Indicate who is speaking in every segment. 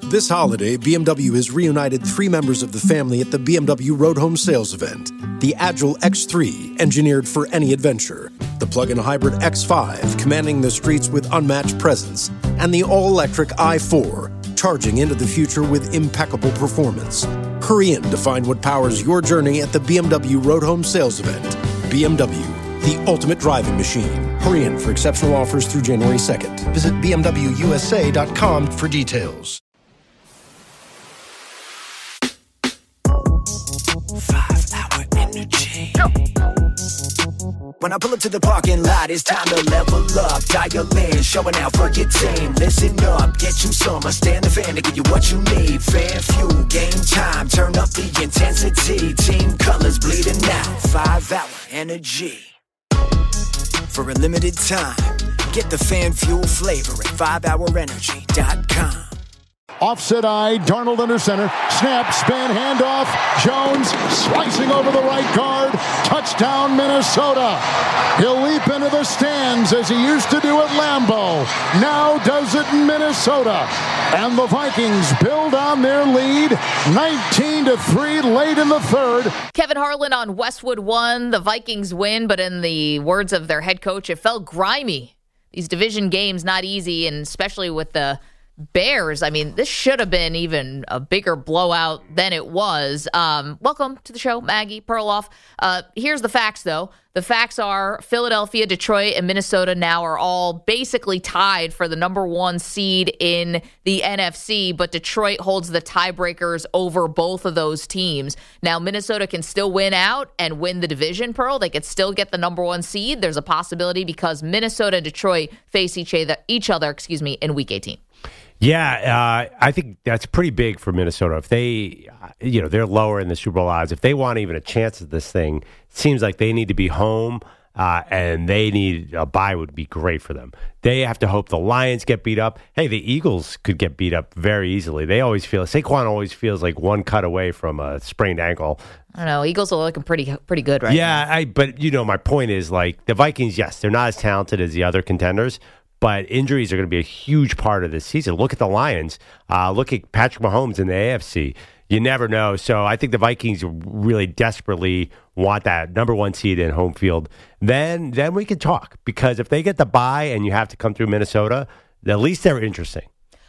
Speaker 1: This holiday, BMW has reunited 3 members of the family at the BMW Road Home Sales event. The Agile X3, engineered for any adventure. The plug-in hybrid X5, commanding the streets with unmatched presence. And the all-electric i4, charging into the future with impeccable performance. Hurry in to find what powers your journey at the BMW Road Home Sales event. BMW, the ultimate driving machine. Hurry in for exceptional offers through January 2nd. Visit bmwusa.com for details.
Speaker 2: 5-hour energy. When I pull up to the parking lot, it's time to level up. Dial in, showing out for your team. Listen up, get you some. I stand the fan to give you what you need. Fan fuel, game time. Turn up the intensity. Team colors bleeding out. 5-hour energy. For a limited time, get the fan fuel flavor at 5hourenergy.com.
Speaker 3: Offset eye, Darnold under center. Snap, spin, handoff. Jones slicing over the right guard. Touchdown, Minnesota. He'll leap into the stands as he used to do at Lambeau. Now does it in Minnesota. And the Vikings build on their lead. 19-3 late in the third.
Speaker 4: Kevin Harlan on Westwood won. The Vikings win, but in the words of their head coach, it felt grimy. These division games, not easy, and especially with the Bears. I mean, this should have been even a bigger blowout than it was. Welcome to the show, Maggie Perloff. Here's the facts, though. The facts are Philadelphia, Detroit, and Minnesota now are all basically tied for the number 1 seed in the NFC, but Detroit holds the tiebreakers over both of those teams. Now, Minnesota can still win out and win the division, Pearl. They could still get the number 1 seed. There's a possibility because Minnesota and Detroit face each other in Week 18.
Speaker 5: Yeah, I think that's pretty big for Minnesota. If they, they're lower in the Super Bowl odds. If they want even a chance at this thing, it seems like they need to be home, and they need a bye would be great for them. They have to hope the Lions get beat up. Hey, the Eagles could get beat up very easily. Saquon always feels like one cut away from a sprained ankle.
Speaker 4: I don't know. Eagles are looking pretty good right now.
Speaker 5: Yeah, but my point is, like, the Vikings, yes, they're not as talented as the other contenders, but injuries are going to be a huge part of this season. Look at the Lions. Look at Patrick Mahomes in the AFC. You never know. So I think the Vikings really desperately want that number 1 seed in home field. Then we can talk. Because if they get the bye and you have to come through Minnesota, at least they're interesting.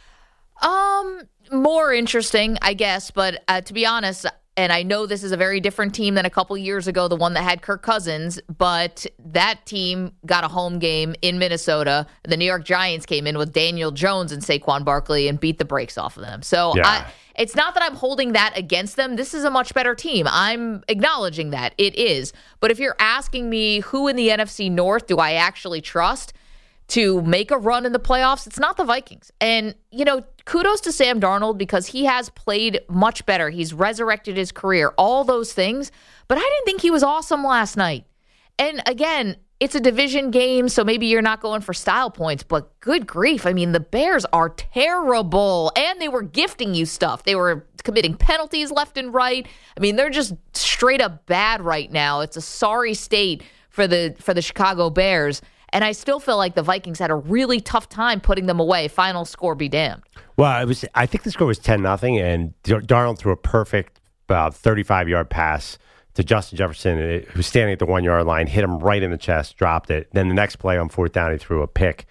Speaker 4: More interesting, I guess. But to be honest, and I know this is a very different team than a couple years ago, the one that had Kirk Cousins, but that team got a home game in Minnesota. The New York Giants came in with Daniel Jones and Saquon Barkley and beat the brakes off of them. So yeah. It's not that I'm holding that against them. This is a much better team. I'm acknowledging that. It is. But if you're asking me who in the NFC North do I actually trust to make a run in the playoffs, it's not the Vikings. And, kudos to Sam Darnold because he has played much better. He's resurrected his career, all those things. But I didn't think he was awesome last night. And again, it's a division game, so maybe you're not going for style points, but good grief. I mean, the Bears are terrible, and they were gifting you stuff. They were committing penalties left and right. I mean, they're just straight up bad right now. It's a sorry state for the Chicago Bears. And I still feel like the Vikings had a really tough time putting them away. Final score be damned.
Speaker 5: Well, I think the score was 10-0, and Darnold threw a perfect 35-yard pass to Justin Jefferson, who was standing at the 1-yard line, hit him right in the chest, dropped it. Then the next play on 4th down, he threw a pick.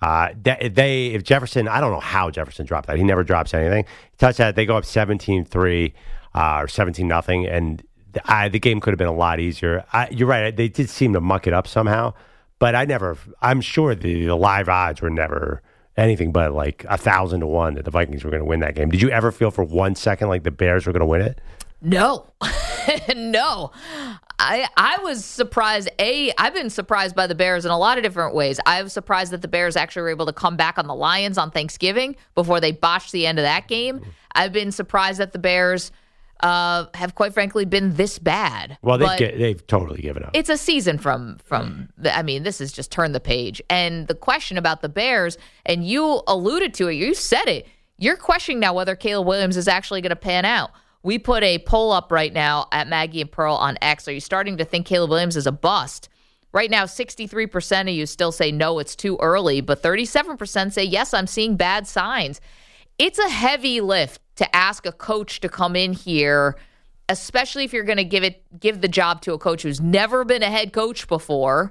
Speaker 5: If Jefferson, I don't know how Jefferson dropped that. He never drops anything. Touch that, they go up 17-3 or 17-0, and the game could have been a lot easier. You're right. They did seem to muck it up somehow. But I'm sure the live odds were never anything but like 1,000-1 that the Vikings were going to win that game. Did you ever feel for 1 second like the Bears were going to win it?
Speaker 4: No. No. I was surprised. I've been surprised by the Bears in a lot of different ways. I was surprised that the Bears actually were able to come back on the Lions on Thanksgiving before they botched the end of that game. I've been surprised that the Bears have quite frankly been this bad.
Speaker 5: Well, they've totally given up.
Speaker 4: It's a season this is just turn the page. And the question about the Bears, and you alluded to it, you said it, you're questioning now whether Caleb Williams is actually going to pan out. We put a poll up right now at Maggie and Pearl on X. Are you starting to think Caleb Williams is a bust? Right now, 63% of you still say no, it's too early, but 37% say yes, I'm seeing bad signs. it's a heavy lift to ask a coach to come in here, especially if you're going to give the job to a coach who's never been a head coach before.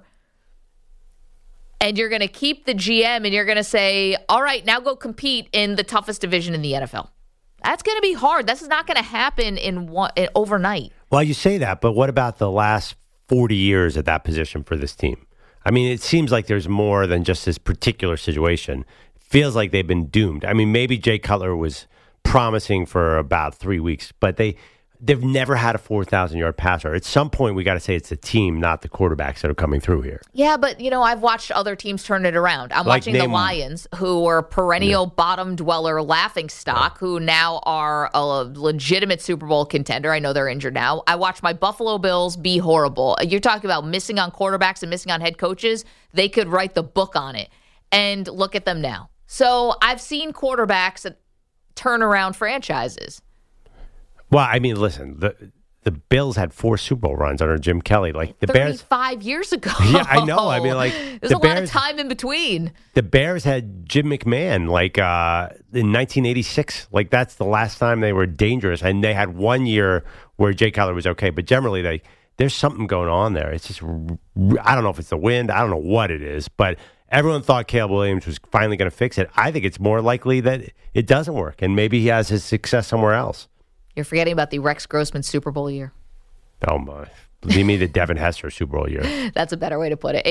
Speaker 4: And you're going to keep the GM and you're going to say, all right, now go compete in the toughest division in the NFL. That's going to be hard. This is not going to happen overnight.
Speaker 5: Well, you say that, but what about the last 40 years at that position for this team? I mean, it seems like there's more than just this particular situation. It feels like they've been doomed. I mean, maybe Jay Cutler was promising for about 3 weeks, but they've never had a 4,000-yard passer. At some point, we got to say it's the team, not the quarterbacks that are coming through here.
Speaker 4: Yeah, but, I've watched other teams turn it around. I'm watching the Lions, who were perennial bottom dweller laughing stock, who now are a legitimate Super Bowl contender. I know they're injured now. I watched my Buffalo Bills be horrible. You're talking about missing on quarterbacks and missing on head coaches. They could write the book on it. And look at them now. So I've seen quarterbacks turn around franchises.
Speaker 5: Well, I mean, listen, the Bills had 4 Super Bowl runs under Jim Kelly. Like the
Speaker 4: 35 years ago.
Speaker 5: Yeah, I know. I mean, like
Speaker 4: there's a lot of time in between.
Speaker 5: The Bears had Jim McMahon, like in 1986. Like that's the last time they were dangerous, and they had 1 year where Jay Cutler was okay. But generally, there's something going on there. It's just I don't know if it's the wind. I don't know what it is, but everyone thought Caleb Williams was finally going to fix it. I think it's more likely that it doesn't work, and maybe he has his success somewhere else.
Speaker 4: You're forgetting about the Rex Grossman Super Bowl year.
Speaker 5: Oh, my. You mean the Devin Hester Super Bowl year.
Speaker 4: That's a better way to put it.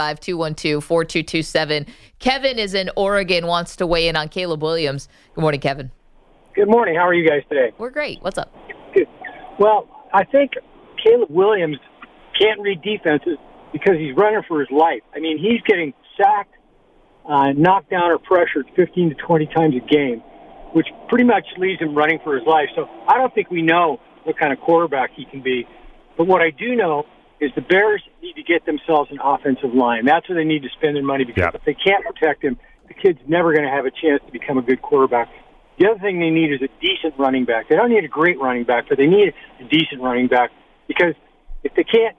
Speaker 4: 855-212-4227. Kevin is in Oregon, wants to weigh in on Caleb Williams. Good morning, Kevin.
Speaker 6: Good morning. How are you guys today?
Speaker 4: We're great. What's up?
Speaker 6: Good. Well, I think Caleb Williams can't read defenses because he's running for his life. I mean, he's getting sacked, knocked down or pressured 15 to 20 times a game, which pretty much leaves him running for his life. So I don't think we know what kind of quarterback he can be. But what I do know is the Bears need to get themselves an offensive line. That's where they need to spend their money because if they can't protect him, the kid's never going to have a chance to become a good quarterback. The other thing they need is a decent running back. They don't need a great running back, but they need a decent running back because if they can't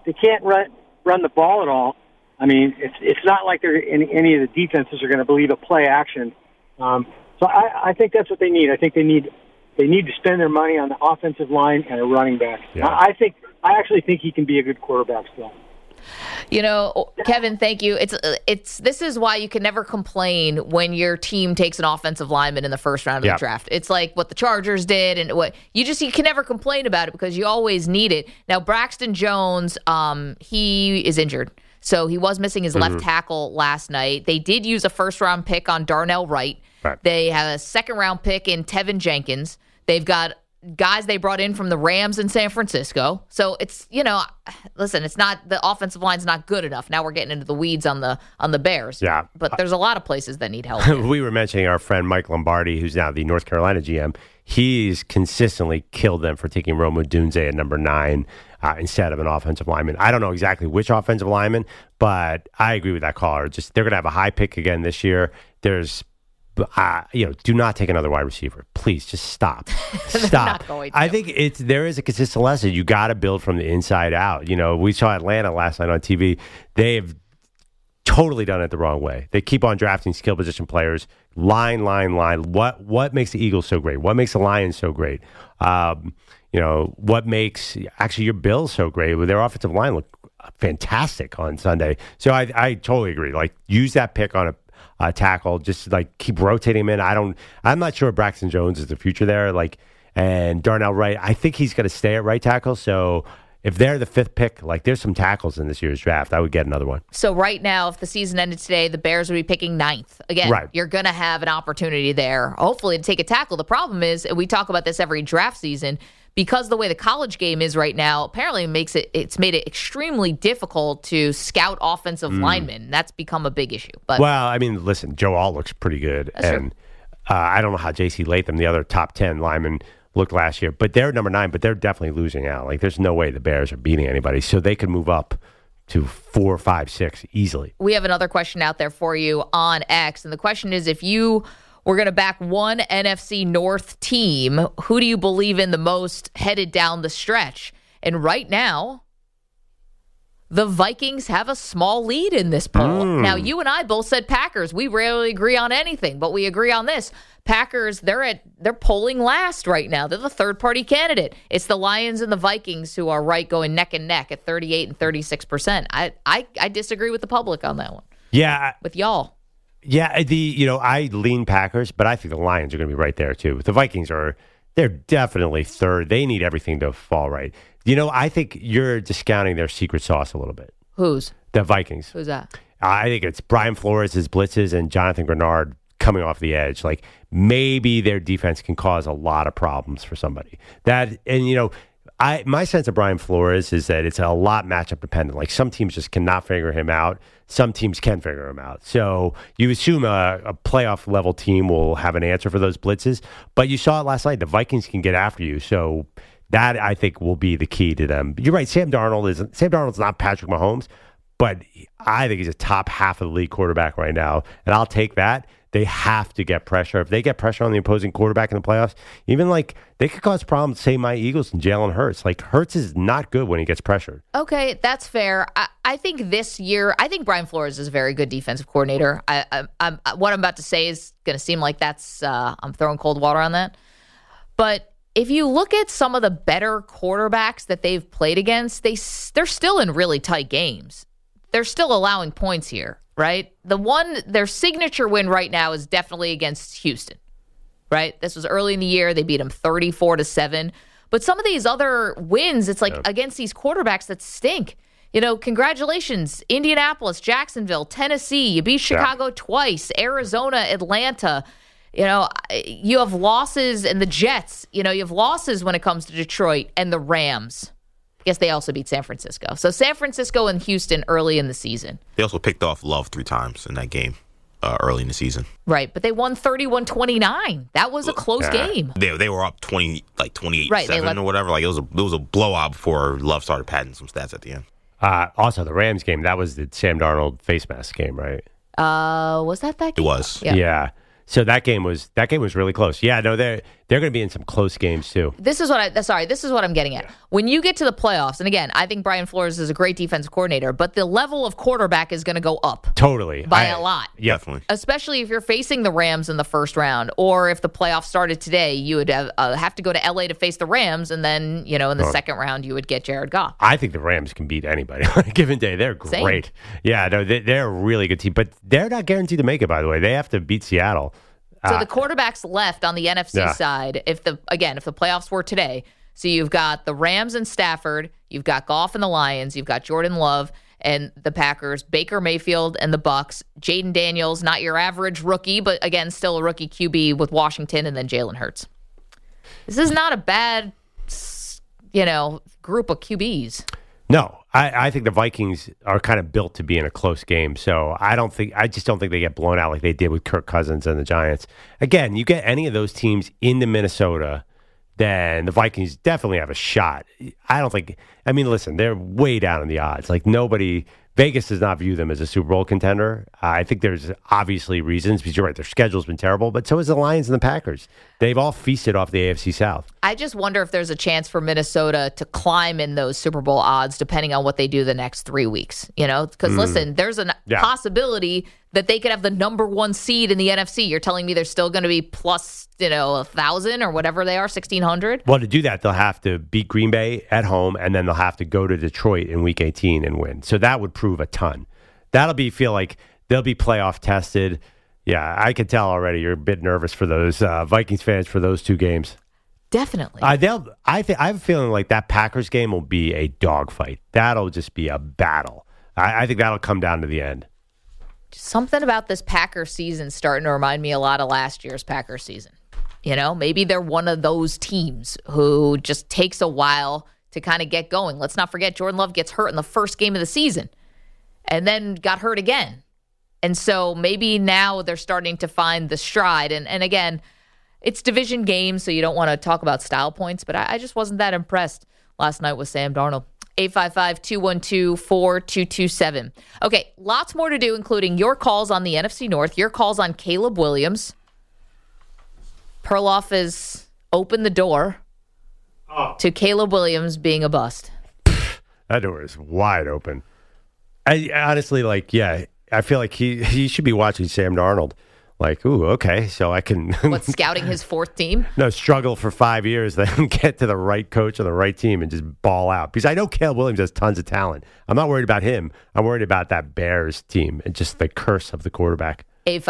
Speaker 6: run the ball at all, I mean, it's not like they're in any of the defenses are going to believe a play action. So I think that's what they need. I think they need to spend their money on the offensive line and a running back. Yeah. I actually think he can be a good quarterback still.
Speaker 4: Kevin, thank you. This is why you can never complain when your team takes an offensive lineman in the first round of the draft. It's like what the Chargers did, and what you can never complain about it because you always need it. Now, Braxton Jones, he is injured. So he was missing his left tackle last night. They did use a first-round pick on Darnell Wright. Right. They have a second-round pick in Tevin Jenkins. They've got guys they brought in from the Rams in San Francisco. So it's, listen, it's not, the offensive line's not good enough. Now we're getting into the weeds on the Bears. Yeah. But there's a lot of places that need help.
Speaker 5: We were mentioning our friend Mike Lombardi, who's now the North Carolina GM. He's consistently killed them for taking Rome Odunze at number 9 instead of an offensive lineman. I don't know exactly which offensive lineman, but I agree with that caller. Just they're going to have a high pick again this year. There's do not take another wide receiver. Please, just stop. Stop. I think there is a consistent lesson. You got to build from the inside out. We saw Atlanta last night on TV. They've totally done it the wrong way. They keep on drafting skill position players. Line. What makes the Eagles so great? What makes the Lions so great? What makes actually your Bills so great? With their offensive line look fantastic on Sunday. So I totally agree. Like, use that pick on a tackle, just like keep rotating him in. I'm not sure Braxton Jones is the future there. And Darnell Wright, I think he's going to stay at right tackle. So if they're the 5th pick, there's some tackles in this year's draft. I would get another one.
Speaker 4: So right now, if the season ended today, the Bears would be picking 9th. Again, You're going to have an opportunity there, hopefully, to take a tackle. The problem is, and we talk about this every draft season, because the way the college game is right now, apparently it's made it extremely difficult to scout offensive linemen. That's become a big issue. But
Speaker 5: listen, Joe Alt looks pretty good. And I don't know how J.C. Latham, the other top 10 lineman, looked last year. But they're number 9, but they're definitely losing out. There's no way the Bears are beating anybody. So they could move up to 4, 5, 6 easily.
Speaker 4: We have another question out there for you on X. And the question is, if you were going to back one NFC North team, who do you believe in the most headed down the stretch? And right now, The Vikings have a small lead in this poll. Now, you and I both said Packers. We rarely agree on anything, but we agree on this. Packers, they're polling last right now. They're the third-party candidate. It's the Lions and the Vikings who are right going neck and neck at 38 and 36%. I disagree with the public on that one.
Speaker 5: Yeah.
Speaker 4: With y'all.
Speaker 5: Yeah, I lean Packers, but I think the Lions are going to be right there too. The Vikings they're definitely third. They need everything to fall right. I think you're discounting their secret sauce a little bit.
Speaker 4: Whose?
Speaker 5: The Vikings.
Speaker 4: Who's that?
Speaker 5: I think it's Brian Flores' blitzes and Jonathan Grenard coming off the edge. Like maybe their defense can cause a lot of problems for somebody. My sense of Brian Flores is that it's a lot matchup dependent. Like some teams just cannot figure him out. Some teams can figure him out. So you assume a playoff level team will have an answer for those blitzes. But you saw it last night. The Vikings can get after you. So that I think will be the key to them. You're right. Sam Darnold's not Patrick Mahomes, but I think he's a top half of the league quarterback right now. And I'll take that. They have to get pressure. If they get pressure on the opposing quarterback in the playoffs, even they could cause problems, say, my Eagles and Jalen Hurts. Like, Hurts is not good when he gets pressured.
Speaker 4: Okay, that's fair. I think this year, Brian Flores is a very good defensive coordinator. What I'm about to say is going to seem like I'm throwing cold water on that. But if you look at some of the better quarterbacks that they've played against, they're still in really tight games. They're still allowing points here. Right? Their signature win right now is definitely against Houston, right? This was early in the year. They beat them 34-7. But some of these other wins, it's against these quarterbacks that stink. Congratulations, Indianapolis, Jacksonville, Tennessee. You beat Chicago twice, Arizona, Atlanta. You have losses, and the Jets. You have losses when it comes to Detroit and the Rams. I guess they also beat San Francisco. So San Francisco and Houston early in the season.
Speaker 7: They also picked off Love 3 times in that game early in the season.
Speaker 4: Right, but they won 31-29. That was a close game.
Speaker 7: They were up 28-7 or whatever. Like it was a blowout before Love started padding some stats at the end.
Speaker 5: Also, the Rams game, that was the Sam Darnold face mask game, right?
Speaker 4: Was that game?
Speaker 7: It was.
Speaker 5: Yeah. So that game was really close. Yeah, no, they're going to be in some close games too.
Speaker 4: This is what I'm getting at. When you get to the playoffs, and again, I think Brian Flores is a great defensive coordinator, but the level of quarterback is going to go up.
Speaker 5: Totally.
Speaker 4: By a lot.
Speaker 5: Yeah.
Speaker 7: Definitely.
Speaker 4: Especially if you're facing the Rams in the first round, or if the playoffs started today, you would have to go to LA to face the Rams, and then, in the second round, you would get Jared Goff.
Speaker 5: I think the Rams can beat anybody on a given day. They're great.
Speaker 4: Same.
Speaker 5: Yeah, no, they're a really good team, but they're not guaranteed to make it, by the way. They have to beat Seattle.
Speaker 4: So the quarterbacks left on the NFC side, if the playoffs were today, so you've got the Rams and Stafford, you've got Goff and the Lions, you've got Jordan Love and the Packers, Baker Mayfield and the Bucks, Jaden Daniels, not your average rookie, but again, still a rookie QB with Washington, and then Jalen Hurts. This is not a bad, group of QBs.
Speaker 5: No, I think the Vikings are kind of built to be in a close game. So I just don't think they get blown out like they did with Kirk Cousins and the Giants. Again, you get any of those teams into Minnesota, then the Vikings definitely have a shot. Listen, they're way down in the odds. Like Vegas does not view them as a Super Bowl contender. I think there's obviously reasons, because you're right, their schedule's been terrible, but so is the Lions and the Packers. They've all feasted off the AFC South.
Speaker 4: I just wonder if there's a chance for Minnesota to climb in those Super Bowl odds depending on what they do the next 3 weeks. Because listen, there's a possibility that they could have the number one seed in the NFC. You're telling me they're still going to be plus, 1,000 or whatever they are, 1,600?
Speaker 5: Well, to do that, they'll have to beat Green Bay at home, and then they'll have to go to Detroit in Week 18 and win. So that would prove a ton. Feel like they'll be playoff tested. Yeah, I can tell already you're a bit nervous for those Vikings fans for those two games.
Speaker 4: Definitely.
Speaker 5: I have a feeling like that Packers game will be a dogfight. That'll just be a battle. I think that'll come down to the end.
Speaker 4: Something about this Packers season starting to remind me a lot of last year's Packers season. Maybe they're one of those teams who just takes a while to kind of get going. Let's not forget Jordan Love gets hurt in the first game of the season and then got hurt again. And so maybe now they're starting to find the stride. And again, it's division games, so you don't want to talk about style points, but I just wasn't that impressed last night with Sam Darnold. 855-212-4227. Okay, lots more to do, including your calls on the NFC North, your calls on Caleb Williams. Perloff has opened the door to Caleb Williams being a bust.
Speaker 5: That door is wide open. I honestly, I feel like he should be watching Sam Darnold. Like, ooh, okay, so I can...
Speaker 4: What, scouting his fourth team?
Speaker 5: No, struggle for 5 years, then get to the right coach on the right team and just ball out. Because I know Caleb Williams has tons of talent. I'm not worried about him. I'm worried about that Bears team and just the curse of the quarterback.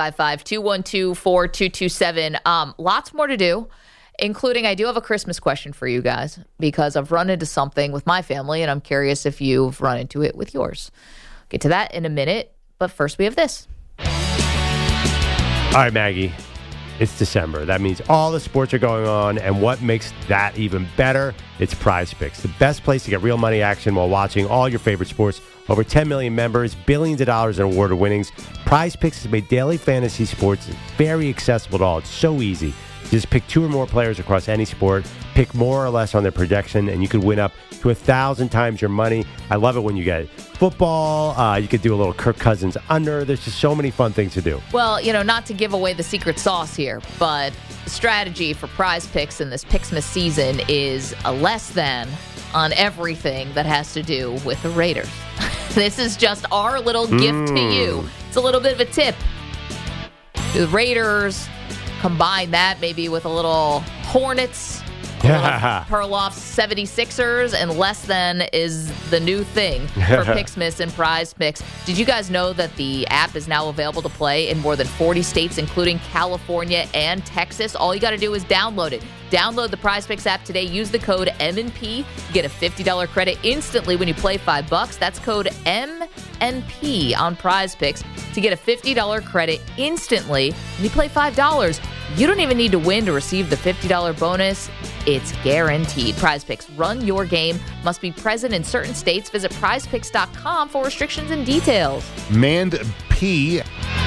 Speaker 4: 855-212-4227. Lots more to do, including I do have a Christmas question for you guys because I've run into something with my family, and I'm curious if you've run into it with yours. Get to that in a minute, but first we have this.
Speaker 5: All right, Maggie, it's December. That means all the sports are going on, and what makes that even better? It's Prize Picks, the best place to get real money action while watching all your favorite sports. Over 10 million members, billions of dollars in awarded winnings. Prize Picks has made daily fantasy sports very accessible to all. It's so easy. Just pick 2 or more players across any sport, pick more or less on their projection, and you could win up to 1,000 times your money. I love it when you get football. You could do a little Kirk Cousins under. There's just so many fun things to do.
Speaker 4: Well, not to give away the secret sauce here, but the strategy for Prize Picks in this Picksmas season is a less than on everything that has to do with the Raiders. This is just our little gift to you. It's a little bit of a tip. The Raiders... Combine that maybe with a little Hornets, Perloff's 76ers, and less than is the new thing for Picksmas and Prize Picks. Did you guys know that the app is now available to play in more than 40 states, including California and Texas? All you got to do is download it. Download the Prize Picks app today. Use the code MNP. Get a $50 credit instantly when you play $5. That's code MNP on Prize Picks to get a $50 credit instantly when you play $5. You don't even need to win to receive the $50 bonus. It's guaranteed. Prize Picks. Run your game. Must be present in certain states. Visit prizepicks.com for restrictions and details.
Speaker 3: Mand P.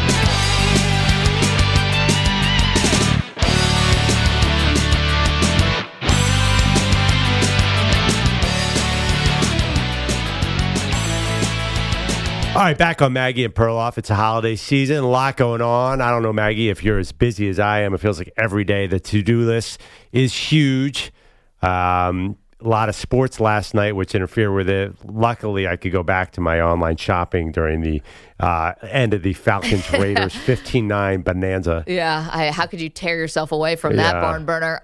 Speaker 5: All right, back on Maggie and Perloff. It's a holiday season, a lot going on. I don't know, Maggie, if you're as busy as I am. It feels like every day the to-do list is huge. A lot of sports last night, which interfere with it. Luckily, I could go back to my online shopping during the end of the Falcons-Raiders 15-9 bonanza.
Speaker 4: Yeah, how could you tear yourself away from that barn burner?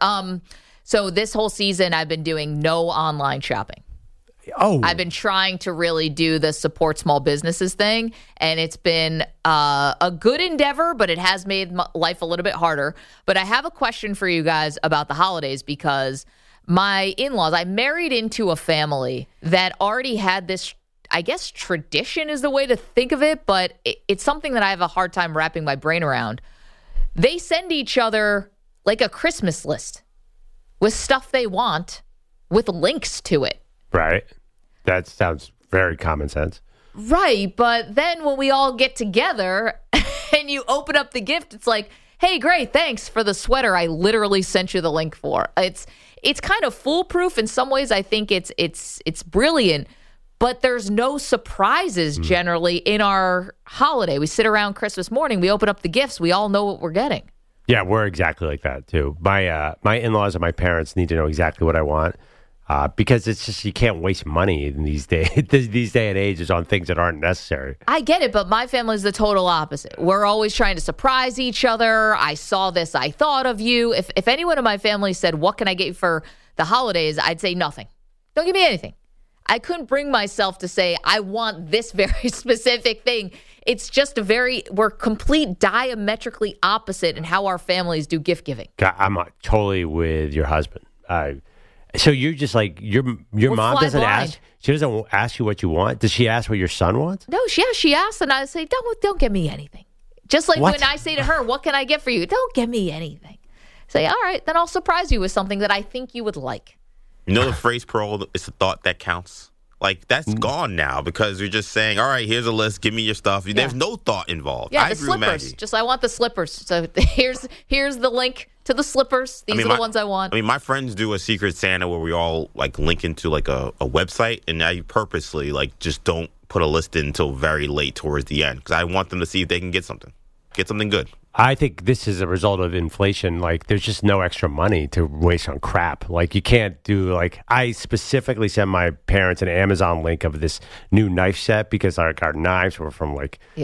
Speaker 4: So this whole season, I've been doing no online shopping.
Speaker 5: Oh,
Speaker 4: I've been trying to really do the support small businesses thing, and it's been a good endeavor, but it has made life a little bit harder. But I have a question for you guys about the holidays because my in-laws, I married into a family that already had this, I guess tradition is the way to think of it, but it's something that I have a hard time wrapping my brain around. They send each other like a Christmas list with stuff they want with links to it.
Speaker 5: Right. That sounds very common sense.
Speaker 4: Right. But then when we all get together and you open up the gift, it's like, hey, great, thanks for the sweater I literally sent you the link for. It's kind of foolproof in some ways. I think it's brilliant, but there's no surprises generally in our holiday. We sit around Christmas morning, we open up the gifts, we all know what we're getting.
Speaker 5: Yeah, we're exactly like that too. My in-laws and my parents need to know exactly what I want. Because it's just, you can't waste money in these day and ages on things that aren't necessary.
Speaker 4: I get it, but my family's the total opposite. We're always trying to surprise each other. I saw this, I thought of you. If anyone in my family said, what can I get you for the holidays? I'd say nothing. Don't give me anything. I couldn't bring myself to say, I want this very specific thing. It's just we're complete diametrically opposite in how our families do gift giving.
Speaker 5: I'm totally with your husband. So you're just like, your mom doesn't ask? She doesn't ask you what you want? Does she ask what your son wants?
Speaker 4: No, she asks, and I say, don't get me anything. Just like when I say to her, what can I get for you? Don't get me anything. Say, all right, then I'll surprise you with something that I think you would like.
Speaker 7: You know the phrase, Pearl, it's the thought that counts? Like, that's gone now because you're just saying, all right, here's a list, give me your stuff. Yeah. There's no thought involved.
Speaker 4: Yeah, the slippers. Just, I want the slippers. So here's the link to the slippers. These are the ones I want.
Speaker 7: My friends do a Secret Santa where we all, link into, a website, and I purposely, just don't put a list in until very late towards the end because I want them to see if they can get something. Get something good.
Speaker 5: I think this is a result of inflation. Like, there's just no extra money to waste on crap. Like, you can't do, like, I specifically sent my parents an Amazon link of this new knife set because our knives were from,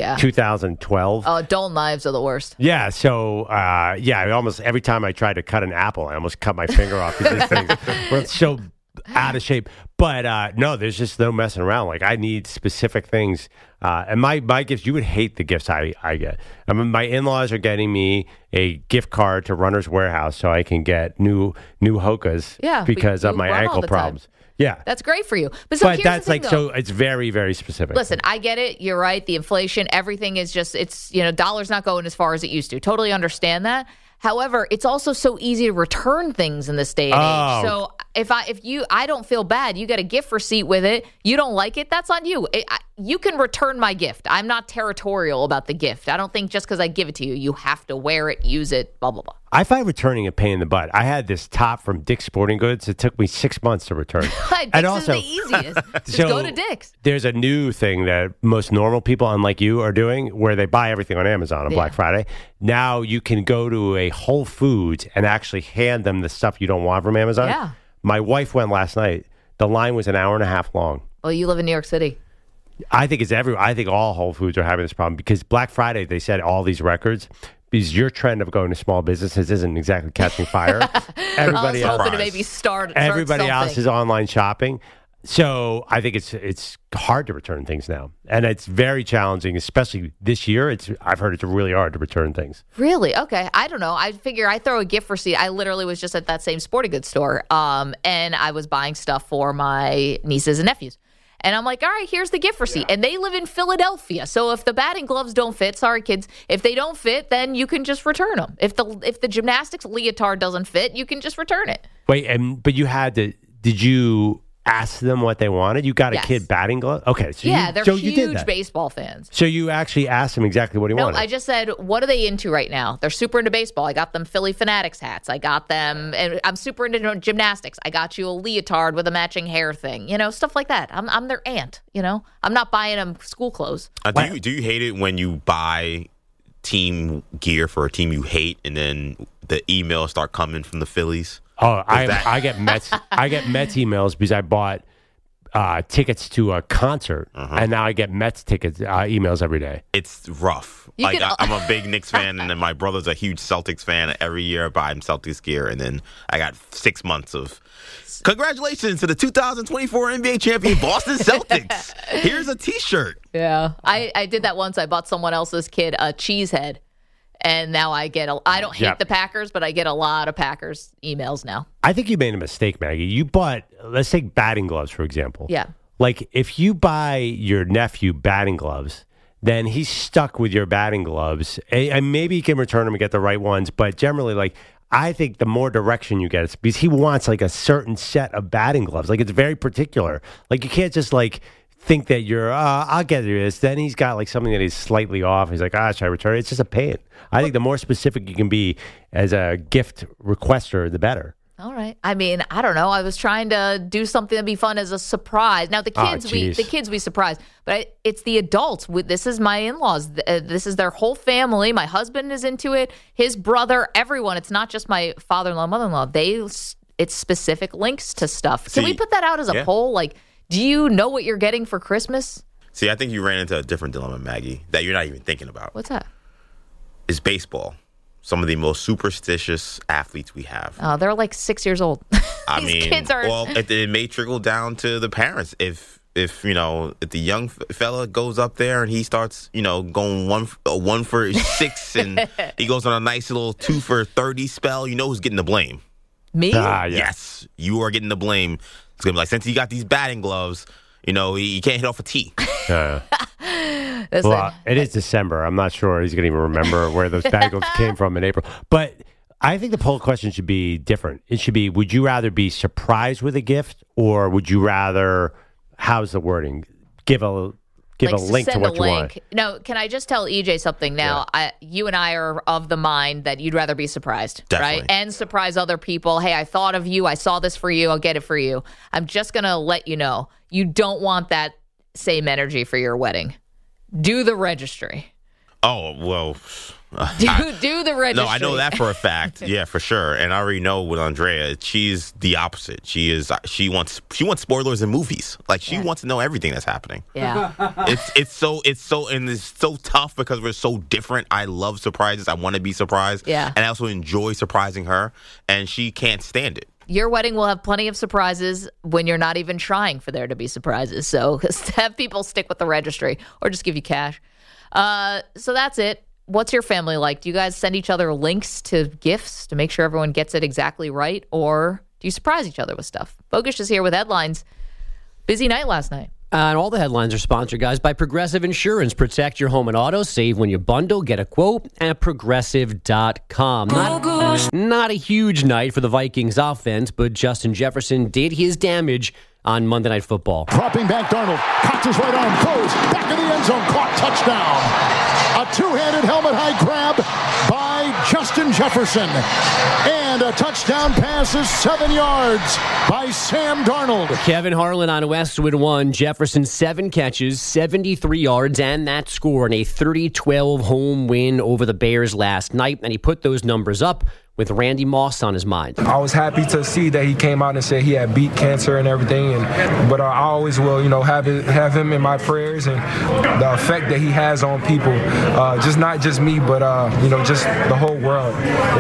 Speaker 5: 2012.
Speaker 4: Oh, dull knives are the worst.
Speaker 5: Yeah, so, almost every time I tried to cut an apple, I almost cut my finger off because these things were so out of shape. But no, there's just no messing around. Like, I need specific things. And my gifts, you would hate the gifts I get. I mean, my in-laws are getting me a gift card to Runner's Warehouse so I can get new Hokas because of my ankle problems. Yeah.
Speaker 4: That's great for you. But here's
Speaker 5: that's
Speaker 4: the thing,
Speaker 5: so it's very, very specific.
Speaker 4: Listen, I get it. You're right. The inflation, everything is just, it's, dollar's not going as far as it used to. Totally understand that. However, it's also so easy to return things in this day and age. So I don't feel bad. You get a gift receipt with it. You don't like it. That's on you. You can return my gift. I'm not territorial about the gift. I don't think just because I give it to you, you have to wear it, use it, blah, blah, blah.
Speaker 5: I find returning a pain in the butt. I had this top from Dick's Sporting Goods. It took me 6 months to return.
Speaker 4: Dick's is the easiest. Just go to Dick's.
Speaker 5: There's a new thing that most normal people, unlike you, are doing where they buy everything on Amazon on Black Friday. Now you can go to a Whole Foods and actually hand them the stuff you don't want from Amazon.
Speaker 4: Yeah.
Speaker 5: My wife went last night. The line was an hour and a half long.
Speaker 4: Well, you live in New York City.
Speaker 5: I think it's everywhere. I think all Whole Foods are having this problem because Black Friday, they set all these records. Because your trend of going to small businesses isn't exactly catching fire. Everybody
Speaker 4: I was hoping to maybe start
Speaker 5: everybody
Speaker 4: something.
Speaker 5: else is online shopping. So I think it's hard to return things now. And it's very challenging, especially this year. I've heard it's really hard to return things.
Speaker 4: Really? Okay. I don't know. I figure I throw a gift receipt. I literally was just at that same sporting goods store. And I was buying stuff for my nieces and nephews. And I'm like, all right, here's the gift receipt. And they live in Philadelphia. So if the batting gloves don't fit, sorry, kids, if they don't fit, then you can just return them. If the gymnastics leotard doesn't fit, you can just return it.
Speaker 5: Wait, but you had to, did you ask them what they wanted? You got a kid batting glove? Okay. So
Speaker 4: they're huge baseball fans.
Speaker 5: So you actually asked them exactly what he wanted?
Speaker 4: No, I just said, what are they into right now? They're super into baseball. I got them Philly Fanatics hats. I got them, and I'm super into gymnastics. I got you a leotard with a matching hair thing, stuff like that. I'm their aunt, I'm not buying them school clothes.
Speaker 7: Do you hate it when you buy team gear for a team you hate and then the emails start coming from the Phillies?
Speaker 5: Oh, I get Mets. I get Mets emails because I bought tickets to a concert, and now I get Mets tickets emails every day.
Speaker 7: It's rough. I'm a big Knicks fan, and then my brother's a huge Celtics fan. Every year I buy him Celtics gear, and then I got 6 months of congratulations to the 2024 NBA champion Boston Celtics. Here's a T-shirt.
Speaker 4: Yeah, I did that once. I bought someone else's kid a cheese head. And now I don't hate the Packers, but I get a lot of Packers emails now.
Speaker 5: I think you made a mistake, Maggie. You bought, let's take batting gloves, for example.
Speaker 4: Yeah.
Speaker 5: Like, if you buy your nephew batting gloves, then he's stuck with your batting gloves. And maybe you can return them and get the right ones. But generally, I think the more direction you get, it's because he wants, a certain set of batting gloves. It's very particular. You can't just, think that you're, I'll get you this. Then he's got something that is slightly off. He's like, should I return it? It's just a pain. I think the more specific you can be as a gift requester, the better.
Speaker 4: All right. I mean, I don't know. I was trying to do something that'd be fun as a surprise. Now the kids we surprise, but it's the adults. This is my in-laws. This is their whole family. My husband is into it. His brother, everyone. It's not just my father-in-law, mother-in-law. It's specific links to stuff. Can we put that out as a poll? Do you know what you're getting for Christmas?
Speaker 7: See, I think you ran into a different dilemma, Maggie, that you're not even thinking about.
Speaker 4: What's that?
Speaker 7: It's baseball. Some of the most superstitious athletes we have.
Speaker 4: Oh, they're 6 years old. Kids are.
Speaker 7: Well, it may trickle down to the parents. If the young fella goes up there and he starts, going one for 6 and he goes on a nice little 2 for 30 spell, who's getting the blame?
Speaker 4: Me?
Speaker 7: Yes, you are getting the blame. It's going to be since he got these batting gloves, he can't hit off a tee.
Speaker 5: Well, it is December. I'm not sure he's going to even remember where those batting gloves came from in April. But I think the poll question should be different. It should be, would you rather be surprised with a gift, or would you rather, how's the wording, give a link to what you want?
Speaker 4: No, can I just tell EJ something now? Yeah. You and I are of the mind that you'd rather be surprised,
Speaker 7: Definitely.
Speaker 4: right? And surprise other people. Hey, I thought of you. I saw this for you. I'll get it for you. I'm just going to let you know, you don't want that same energy for your wedding. Do the registry.
Speaker 7: Oh, well,
Speaker 4: Do the registry.
Speaker 7: No, I know that for a fact. Yeah, for sure. And I already know with Andrea, she's the opposite. She wants spoilers in movies. Like she wants to know everything that's happening.
Speaker 4: Yeah.
Speaker 7: It's so tough because we're so different. I love surprises. I want to be surprised.
Speaker 4: Yeah.
Speaker 7: And I also enjoy surprising her, and she can't stand it.
Speaker 4: Your wedding will have plenty of surprises when you're not even trying for there to be surprises. So have people stick with the registry or just give you cash. So that's it. What's your family like? Do you guys send each other links to gifts to make sure everyone gets it exactly right? Or do you surprise each other with stuff? Bogusch is here with headlines. Busy night last night.
Speaker 8: And all the headlines are sponsored, guys, by Progressive Insurance. Protect your home and auto. Save when you bundle. Get a quote at Progressive.com. Not a huge night for the Vikings offense, but Justin Jefferson did his damage on Monday Night Football.
Speaker 3: Dropping back, Darnold cocks his right arm, throws back in the end zone, caught, touchdown. A two-handed helmet-high grab by Justin Jefferson. And a touchdown pass is 7 yards by Sam Darnold.
Speaker 8: Kevin Harlan on Westwood 1. Jefferson 7 catches, 73 yards, and that score in a 30-12 home win over the Bears last night. And he put those numbers up with Randy Moss on his mind.
Speaker 9: I was happy to see that he came out and said he had beat cancer and everything, but I always will, have him in my prayers, and the effect that he has on people, just not just me, but just the whole world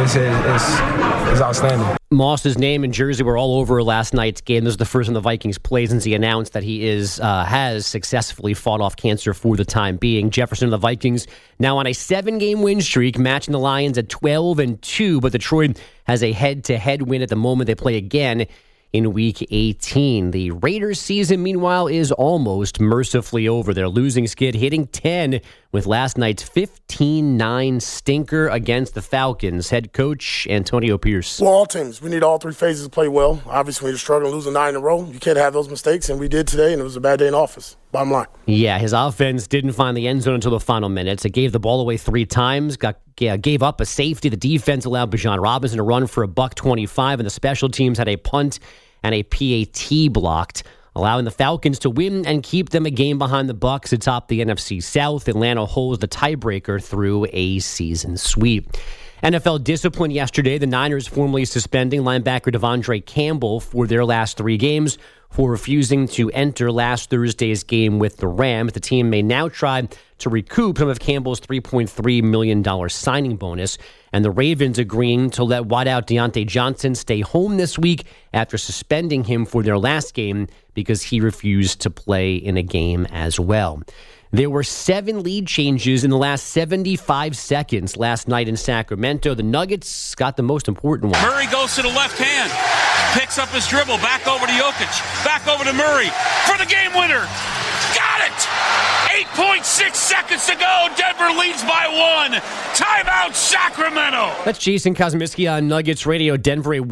Speaker 9: is outstanding.
Speaker 8: Moss's name and jersey were all over last night's game. This is the first one the Vikings played since he announced that he has successfully fought off cancer for the time being. Jefferson and the Vikings now on a 7-game win streak, matching the Lions at 12-2, but Detroit has a head-to-head win at the moment. They play again in Week 18. The Raiders' season, meanwhile, is almost mercifully over. Their losing skid hitting 10 with last night's 15-9 stinker against the Falcons. Head coach Antonio Pierce.
Speaker 10: Well, all teams. We need all three phases to play well. Obviously, when you're struggling, losing 9 in a row, you can't have those mistakes, and we did today, and it was a bad day in office. Bottom line.
Speaker 8: Yeah, his offense didn't find the end zone until the final minutes. It gave the ball away 3 times, gave up a safety. The defense allowed Bijan Robinson to run for $125, and the special teams had a punt and a PAT blocked, allowing the Falcons to win and keep them a game behind the Bucs atop the NFC South. Atlanta holds the tiebreaker through a season sweep. NFL discipline yesterday. The Niners formally suspending linebacker Devondre Campbell for their last 3 games for refusing to enter last Thursday's game with the Rams. The team may now try to recoup some of Campbell's $3.3 million signing bonus. And the Ravens agreeing to let wideout Deontay Johnson stay home this week after suspending him for their last game because he refused to play in a game as well. There were 7 lead changes in the last 75 seconds last night in Sacramento. The Nuggets got the most important one.
Speaker 11: Murray goes to the left hand, picks up his dribble, back over to Jokic, back over to Murray for the game winner. Got it! 8.6 seconds to go. Denver leads by 1. Timeout, Sacramento.
Speaker 8: That's Jason Kosmiski on Nuggets Radio. Denver a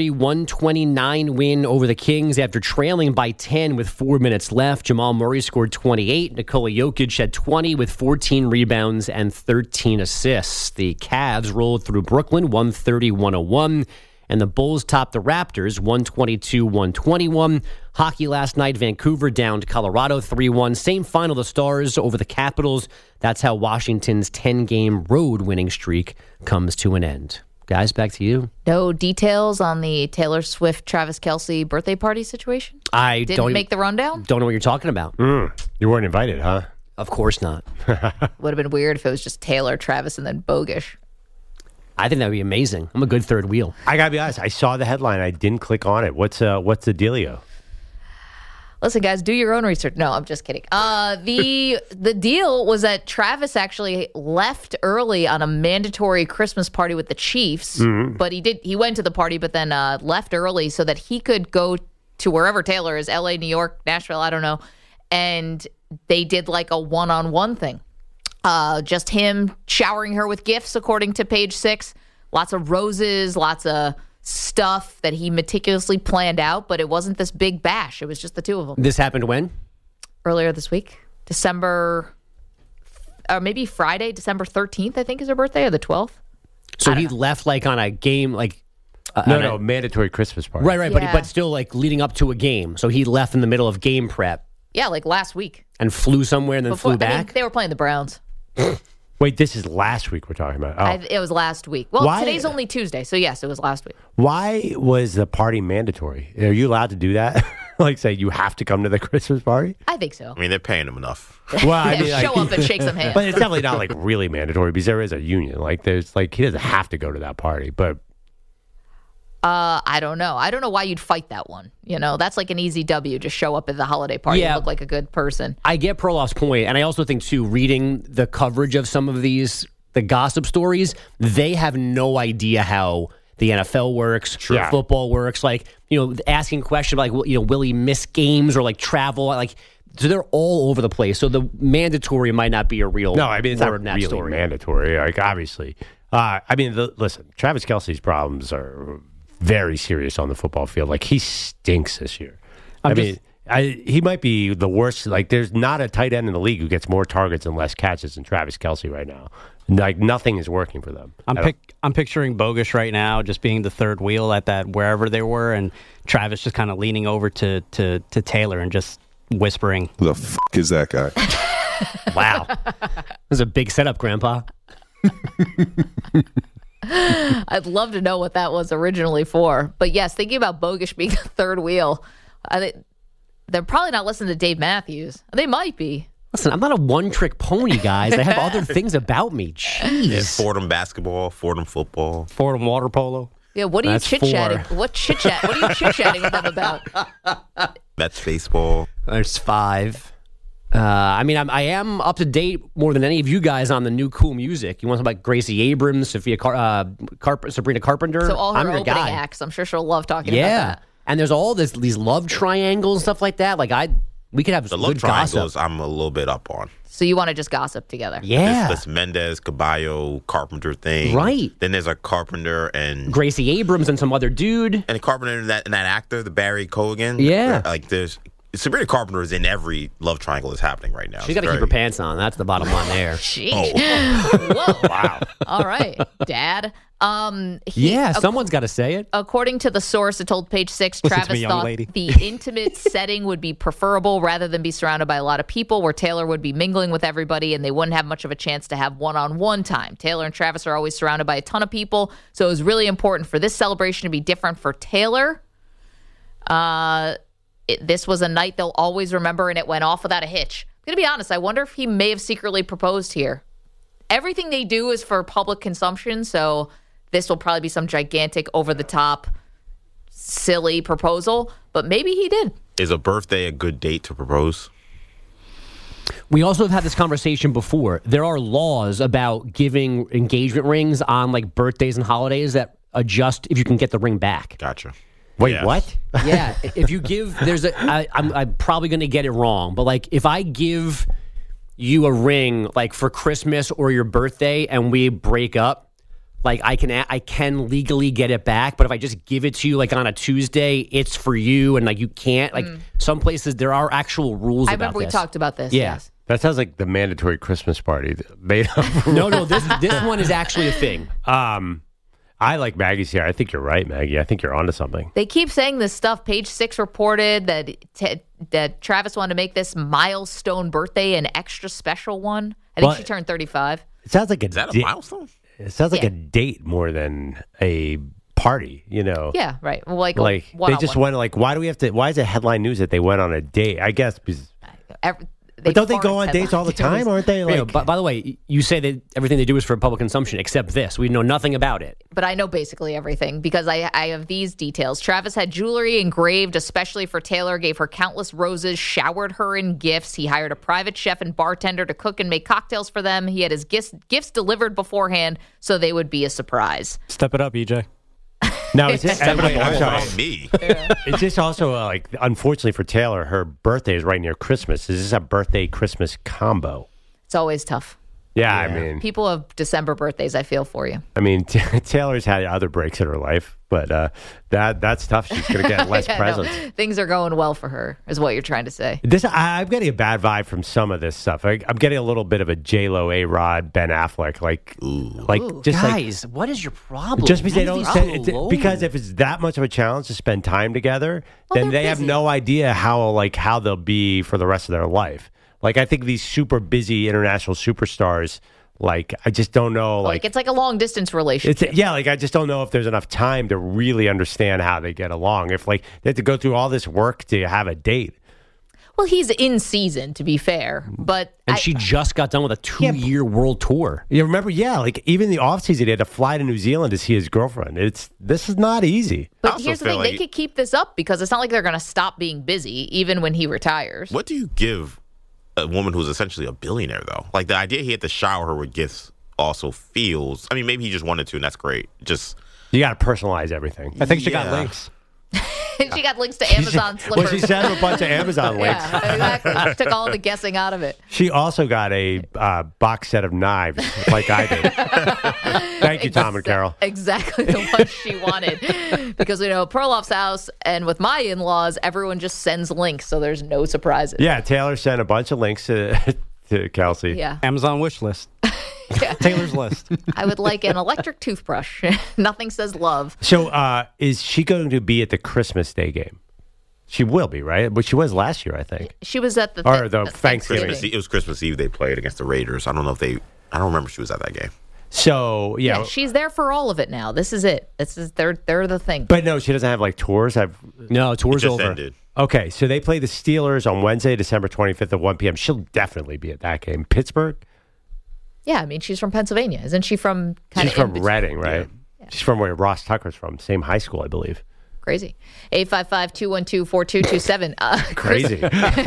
Speaker 8: 130-129 win over the Kings after trailing by 10 with 4 minutes left. Jamal Murray scored 28. Nikola Jokic had 20 with 14 rebounds and 13 assists. The Cavs rolled through Brooklyn 130-101. And the Bulls topped the Raptors 122-121. Hockey last night, Vancouver downed Colorado 3-1. Same final, the Stars over the Capitals. That's how Washington's 10-game road winning streak comes to an end. Guys, back to you.
Speaker 4: No details on the Taylor Swift, Travis Kelce birthday party situation?
Speaker 8: I
Speaker 4: didn't make the rundown?
Speaker 8: Don't know what you're talking about.
Speaker 5: You weren't invited, huh?
Speaker 8: Of course not.
Speaker 4: Would have been weird if it was just Taylor, Travis, and then Bogusch.
Speaker 8: I think that would be amazing. I'm a good third wheel.
Speaker 5: I gotta be honest. I saw the headline. I didn't click on it. What's the dealio?
Speaker 4: Listen, guys, do your own research. No, I'm just kidding. The deal was that Travis actually left early on a mandatory Christmas party with the Chiefs, but he went to the party, but then left early so that he could go to wherever Taylor is, LA, New York, Nashville, I don't know, and they did like a one-on-one thing. Just him showering her with gifts, according to Page 6. Lots of roses, lots of stuff that he meticulously planned out, but it wasn't this big bash. It was just the two of them.
Speaker 8: This happened when?
Speaker 4: Earlier this week. December, or maybe Friday, December 13th, I think is her birthday, or the 12th.
Speaker 8: So he left like on a game, like...
Speaker 5: No, mandatory Christmas party.
Speaker 8: Right,
Speaker 4: Yeah.
Speaker 8: but still like leading up to a game. So he left in the middle of game prep.
Speaker 4: Yeah, like last week.
Speaker 8: And flew somewhere and then flew back?
Speaker 4: I mean, they were playing the Browns.
Speaker 5: Wait, this is last week we're talking about. Oh.
Speaker 4: It was last week. Well, today's only Tuesday, so yes, it was last week.
Speaker 5: Why was the party mandatory? Are you allowed to do that? Like, say you have to come to the Christmas party?
Speaker 4: I think so.
Speaker 7: I mean, they're paying them enough.
Speaker 5: Well, I mean,
Speaker 4: show up and shake some hands.
Speaker 5: But it's definitely not like really mandatory because there is a union. Like, there's like he doesn't have to go to that party, but.
Speaker 4: I don't know. I don't know why you'd fight that one. You know, that's like an easy W. Just show up at the holiday party and look like a good person.
Speaker 8: I get Perloff's point, and I also think, too, reading the coverage of some of the gossip stories, they have no idea how the NFL works, football works. Like, asking questions like, will he miss games or like travel? Like, so they're all over the place. So the mandatory might not be a real
Speaker 5: No, I mean, it's not really
Speaker 8: story.
Speaker 5: mandatory. Like, obviously. I mean, listen, Travis Kelce's problems are very serious on the football field. Like, he stinks this year. He might be the worst. Like, there's not a tight end in the league who gets more targets and less catches than Travis Kelce right now. Like, nothing is working for them.
Speaker 12: I'm picturing Bogusch right now just being the third wheel at that wherever they were, and Travis just kind of leaning over to Taylor and just whispering.
Speaker 13: Who the fuck is that guy?
Speaker 8: Wow. That was a big setup, Grandpa.
Speaker 4: I'd love to know what that was originally for. But yes, thinking about Bogusch being the third wheel, they're probably not listening to Dave Matthews. They might be.
Speaker 8: Listen, I'm not a one-trick pony, guys. I have other things about me. Jeez.
Speaker 7: Yeah, Fordham basketball, Fordham football,
Speaker 12: Fordham water polo.
Speaker 4: Yeah, what are you chit-chatting? What are you chit-chatting with them about?
Speaker 7: That's baseball.
Speaker 8: There's 5. I am up to date more than any of you guys on the new cool music. You want to talk about Gracie Abrams, Sabrina Carpenter?
Speaker 4: So all her
Speaker 8: I'm your
Speaker 4: opening
Speaker 8: guy.
Speaker 4: acts, I'm sure she'll love talking about that.
Speaker 8: And there's all these love triangles and stuff like that. Like we could have
Speaker 7: the
Speaker 8: good
Speaker 7: love triangles.
Speaker 8: gossip.
Speaker 7: I'm a little bit up on.
Speaker 4: So you want to just gossip together?
Speaker 8: Yeah.
Speaker 7: This Mendez, Caballo, Carpenter thing.
Speaker 8: Right.
Speaker 7: Then there's a Carpenter and
Speaker 8: Gracie Abrams and some other dude.
Speaker 7: And a Carpenter and that actor, the Barry Cogan.
Speaker 8: Yeah.
Speaker 7: Like there's Sabrina Carpenter is in every love triangle that's happening right now.
Speaker 8: She's got to keep her pants on. That's the bottom line there.
Speaker 4: Jeez. Whoa.
Speaker 7: Wow.
Speaker 4: All right, Dad.
Speaker 8: Someone's got to say it.
Speaker 4: According to the source, it told Page 6,
Speaker 12: Listen
Speaker 4: Travis
Speaker 12: to me, young
Speaker 4: thought
Speaker 12: lady.
Speaker 4: the intimate setting would be preferable rather than be surrounded by a lot of people where Taylor would be mingling with everybody and they wouldn't have much of a chance to have one-on-one time. Taylor and Travis are always surrounded by a ton of people, so it was really important for this celebration to be different for Taylor. This was a night they'll always remember, and it went off without a hitch. I'm going to be honest, I wonder if he may have secretly proposed here. Everything they do is for public consumption, so this will probably be some gigantic, over-the-top, silly proposal, but maybe he did.
Speaker 7: Is a birthday a good date to propose?
Speaker 8: We also have had this conversation before. There are laws about giving engagement rings on like birthdays and holidays that adjust if you can get the ring back.
Speaker 7: Gotcha.
Speaker 5: Wait, what?
Speaker 8: Yeah, if you give, I'm probably going to get it wrong, but like if I give you a ring like for Christmas or your birthday and we break up, like I can legally get it back, but if I just give it to you like on a Tuesday, it's for you and like you can't. Like some places there are actual rules.
Speaker 4: I remember we talked about this.
Speaker 8: Yeah.
Speaker 4: Yes.
Speaker 5: That sounds like the mandatory Christmas party made up.
Speaker 8: No, this one is actually a thing.
Speaker 5: I like Maggie's here. I think you're right, Maggie. I think you're onto something.
Speaker 4: They keep saying this stuff. Page 6 reported that Travis wanted to make this milestone birthday an extra special one. I think she turned 35.
Speaker 5: It sounds like
Speaker 7: Is that a milestone?
Speaker 5: It sounds like a date more than a party, you know?
Speaker 4: Yeah, right. Well, like
Speaker 5: they just went like, why do we have to? Why is it headline news that they went on a date? I guess because. But don't they go on dates all the time, aren't they? Like,
Speaker 8: by the way, you say that everything they do is for public consumption except this. We know nothing about it.
Speaker 4: But I know basically everything because I have these details. Travis had jewelry engraved especially for Taylor, gave her countless roses, showered her in gifts. He hired a private chef and bartender to cook and make cocktails for them. He had his gifts delivered beforehand so they would be a surprise.
Speaker 12: Step it up, EJ.
Speaker 5: No, it's just, I'm sorry.
Speaker 7: Me.
Speaker 5: It's just also like, unfortunately for Taylor, her birthday is right near Christmas. Is this a birthday-Christmas combo?
Speaker 4: It's always tough.
Speaker 5: Yeah, I mean,
Speaker 4: people have December birthdays. I feel for you.
Speaker 5: I mean, Taylor's had other breaks in her life, but that's tough. She's going to get less presents.
Speaker 4: No, things are going well for her, is what you're trying to say.
Speaker 5: I'm getting a bad vibe from some of this stuff. I'm getting a little bit of a J-Lo, A-Rod, Ben Affleck,
Speaker 8: guys, what is your problem?
Speaker 5: Just because they don't because if it's that much of a challenge to spend time together, then they have no idea how they'll be for the rest of their life. Like, I think these super busy international superstars, Like, I just don't know.
Speaker 4: Like it's like a long distance relationship.
Speaker 5: I just don't know if there's enough time to really understand how they get along. If like they have to go through all this work to have a date.
Speaker 4: Well, he's in season, to be fair, but
Speaker 8: she just got done with a 2-year world tour.
Speaker 5: You remember? Yeah, like even the offseason, he had to fly to New Zealand to see his girlfriend. This is not easy.
Speaker 4: But here's the thing: they could keep this up because it's not like they're going to stop being busy, even when he retires.
Speaker 7: What do you give a woman who's essentially a billionaire, though? Like the idea he had to shower her with gifts also feels. I mean, maybe he just wanted to, and that's great. Just
Speaker 5: you got to personalize everything.
Speaker 8: I think she got links.
Speaker 4: She got links to Amazon slippers.
Speaker 5: Well, she sent him a bunch of Amazon links.
Speaker 4: Yeah, exactly. She took all the guessing out of it.
Speaker 5: She also got a box set of knives, like I did. Thank you, Tom and Carol.
Speaker 4: Exactly the one she wanted. Because, Perloff's house, and with my in-laws, everyone just sends links, so there's no surprises.
Speaker 5: Yeah, Taylor sent a bunch of links to Kelsey.
Speaker 4: Yeah.
Speaker 12: Amazon wish list.
Speaker 4: Yeah.
Speaker 12: Taylor's list.
Speaker 4: I would like an electric toothbrush. Nothing says love.
Speaker 5: So is she going to be at the Christmas Day game? She will be, right? But she was last year, I think.
Speaker 4: She was at the
Speaker 5: Thanksgiving.
Speaker 7: It was Christmas Eve they played against the Raiders. I don't remember if she was at that game.
Speaker 5: So,
Speaker 4: yeah, she's there for all of it now. This is it. They're the thing.
Speaker 5: But no, she doesn't have like tours.
Speaker 8: No, tours over.
Speaker 7: Ended.
Speaker 5: Okay, so they play the Steelers on Wednesday, December 25th at 1 p.m. She'll definitely be at that game. Pittsburgh?
Speaker 4: Yeah, I mean, she's from Pennsylvania. Isn't she from
Speaker 5: She's from Reading, right? Yeah. She's from where Ross Tucker's from. Same high school, I believe.
Speaker 4: Crazy. 855-212-4227.
Speaker 5: Crazy.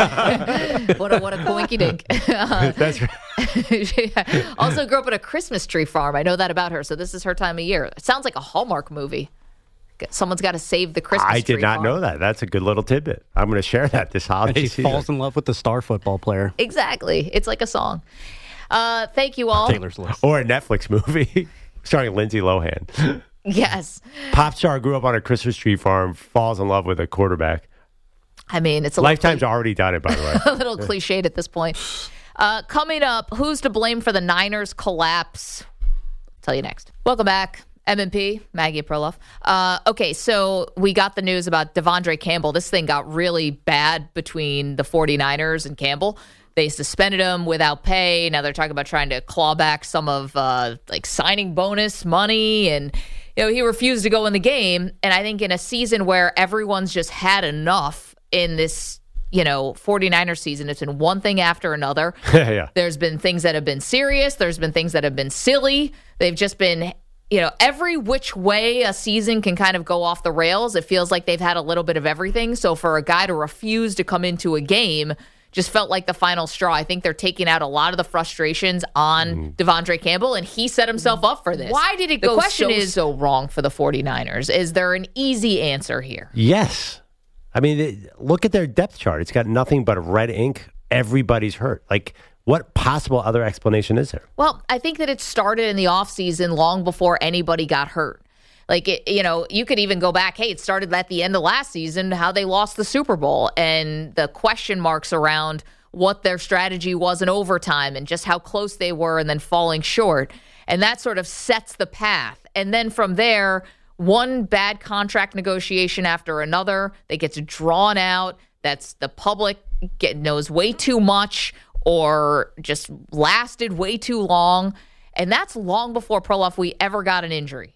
Speaker 4: What a coinky dink.
Speaker 5: That's right.
Speaker 4: She also grew up at a Christmas tree farm. I know that about her. So this is her time of year. It sounds like a Hallmark movie. Someone's got to save the Christmas tree.
Speaker 5: I did not know that. That's a good little tidbit. I'm going to share that this holiday season.
Speaker 12: He falls in love with the star football player.
Speaker 4: Exactly. It's like a song. Thank you all.
Speaker 12: Taylor's list.
Speaker 5: Or a Netflix movie starring Lindsay Lohan.
Speaker 4: Yes.
Speaker 5: Pop star grew up on a Christmas tree farm, falls in love with a quarterback.
Speaker 4: I mean, it's a
Speaker 5: Lifetime's already done it, by the way.
Speaker 4: A little cliched at this point. Coming up, who's to blame for the Niners collapse? Tell you next. Welcome back. M&P, Maggie Perloff. Okay, so we got the news about Devondre Campbell. This thing got really bad between the 49ers and Campbell. They suspended him without pay. Now they're talking about trying to claw back some of signing bonus money. And, he refused to go in the game. And I think in a season where everyone's just had enough in this, 49er season, it's been one thing after another.
Speaker 5: Yeah.
Speaker 4: There's been things that have been serious. There's been things that have been silly. They've just been, every which way a season can kind of go off the rails. It feels like they've had a little bit of everything. So for a guy to refuse to come into a game just felt like the final straw. I think they're taking out a lot of the frustrations on Devondre Campbell, and he set himself up for this. Why did it go so wrong for the 49ers? Is there an easy answer here?
Speaker 5: Yes. I mean, look at their depth chart. It's got nothing but red ink. Everybody's hurt. Like, what possible other explanation is there?
Speaker 4: Well, I think that it started in the offseason long before anybody got hurt. Like, you could even go back, it started at the end of last season, how they lost the Super Bowl and the question marks around what their strategy was in overtime and just how close they were and then falling short. And that sort of sets the path. And then from there, one bad contract negotiation after another that gets drawn out, that's the public knows way too much or just lasted way too long. And that's long before Perloff we ever got an injury.